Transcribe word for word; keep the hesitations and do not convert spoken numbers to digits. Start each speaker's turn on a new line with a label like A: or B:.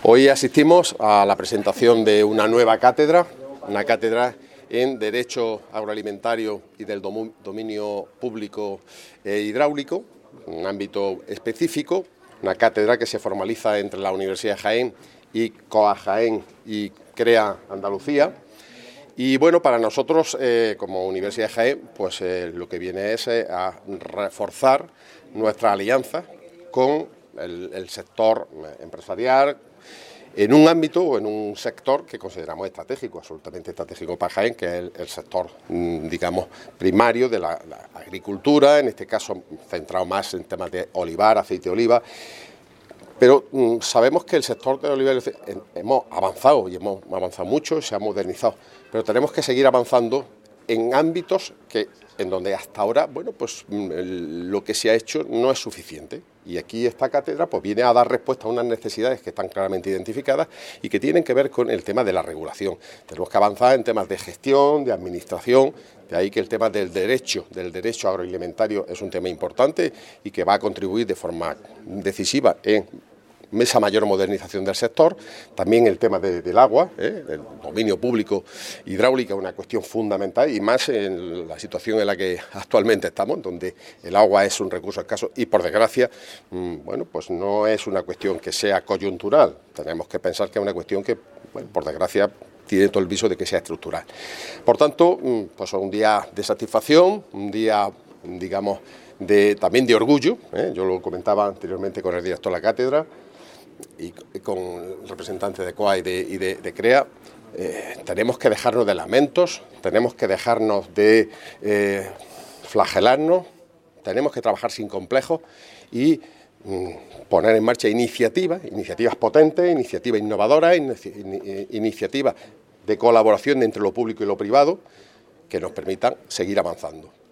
A: Hoy asistimos a la presentación de una nueva cátedra, una cátedra en Derecho Agroalimentario y del Dominio Público e Hidráulico, un ámbito específico, una cátedra que se formaliza entre la Universidad de Jaén y COA Jaén y CREA Andalucía. Y bueno, para nosotros, eh, como Universidad de Jaén, pues eh, lo que viene es eh, a reforzar nuestra alianza con el, el sector empresarial, en un ámbito o en un sector que consideramos estratégico, absolutamente estratégico para Jaén, que es el, el sector, digamos, primario de la, la agricultura, en este caso centrado más en temas de olivar, aceite de oliva. Pero mmm, sabemos que el sector de olivar hemos avanzado y hemos avanzado mucho, se ha modernizado, pero tenemos que seguir avanzando en ámbitos que, en donde hasta ahora, bueno, pues mmm, lo que se ha hecho no es suficiente. Y aquí esta cátedra pues viene a dar respuesta a unas necesidades que están claramente identificadas y que tienen que ver con el tema de la regulación. Tenemos que avanzar en temas de gestión, de administración, de ahí que el tema del derecho, del derecho agroalimentario es un tema importante y que va a contribuir de forma decisiva en esa mayor modernización del sector. También el tema de, del agua, ¿eh? El dominio público hidráulico es una cuestión fundamental y más en la situación en la que actualmente estamos, donde el agua es un recurso escaso y por desgracia, mmm, bueno, pues no es una cuestión que sea coyuntural. Tenemos que pensar que es una cuestión que, bueno, por desgracia, tiene todo el viso de que sea estructural. Por tanto, pues un día de satisfacción, un día, digamos, de, también de orgullo, ¿eh? Yo lo comentaba anteriormente con el director de la cátedra y con el representante de COA y de, y de, de CREA. Eh, tenemos que dejarnos de lamentos, tenemos que dejarnos de eh, flagelarnos, tenemos que trabajar sin complejos y mm, poner en marcha iniciativas, iniciativas potentes, iniciativas innovadoras, inici iniciativas de colaboración entre lo público y lo privado que nos permitan seguir avanzando.